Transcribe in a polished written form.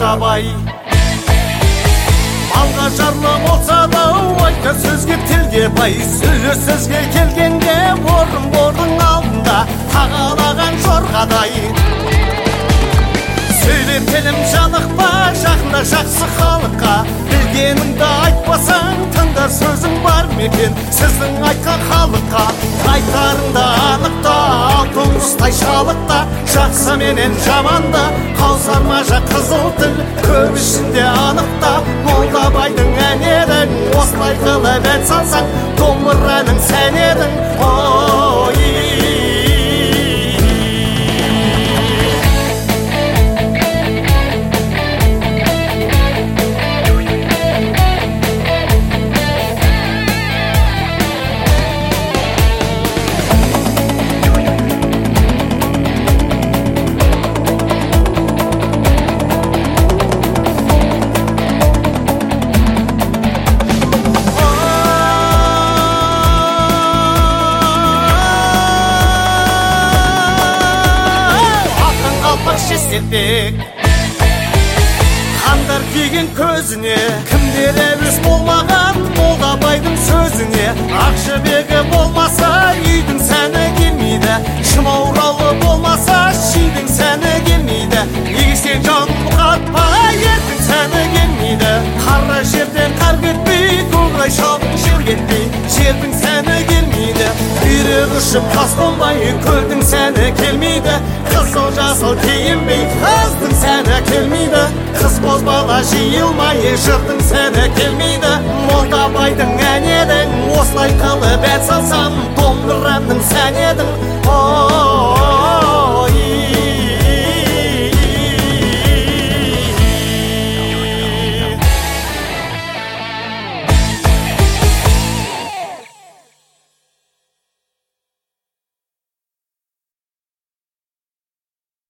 молдабай. Малға жарлы болса да айтар сөзге тілге бай. Сөйлес сөзге келгенде орын алдында тағалаған жорғадай. Сөйлеп телім жанықпа, жақында жақсы халыққа. Білгеніңді айтпасаң, тыңдар сөзің бар мекен сіздің айтқан халыққа. Айтарыңда анықта, алтын ұстай шалықта. Жақсы менен жаманда, қаусармажа қызыл тіл көп ішінде анықта. Молдабайдың әнедің, осылай қылып ән салсаң, домбыраның сән едің. Хандар киген көзіне кімдер әуес болмаған молдабайдың сөзіне. Ақжібегі болмаса үйдің сәні келмейді, шымауралы болмаса шидің сәні келмейді. Егесен жан бұқатпа ердің сәні келмейді. Қара жерден қар кетпей, көкрай шалдың жер кетпей, жердің сәні келмейді. Үйрек ұшып тас болмай, көлдің сәні келмейді. Қызыл жасыл киінбей, қыздың сәні келмейді. Қыз бозбала жиылмай, жырдың сәні келмейді. Молдабайдың ән едің, осылай қылып ән салсам, домбыраның сән едің.